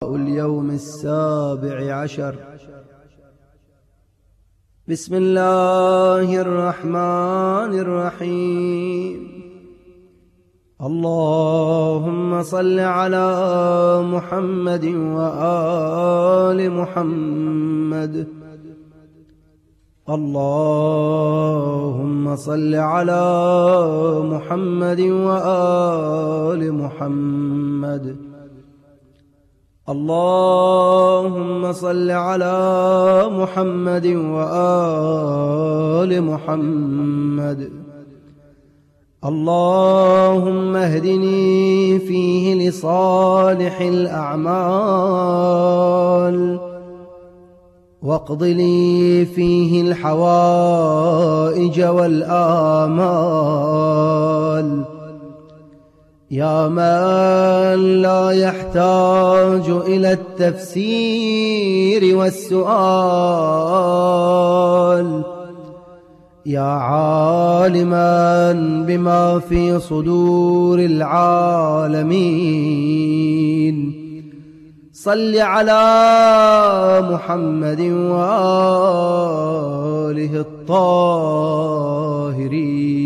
اليوم 17. بسم الله الرحمن الرحيم. اللهم صل على محمد وآل محمد. اللهم صل على محمد وآل محمد. اللهم صل على محمد وآل محمد. اللهم اهدني فيه لصالح الأعمال، واقض لي فيه الحوائج والآمال، يا من لا يحتاج إلى التفسير والسؤال، يا عالما بما في صدور العالمين. صل على محمد وآله الطاهرين.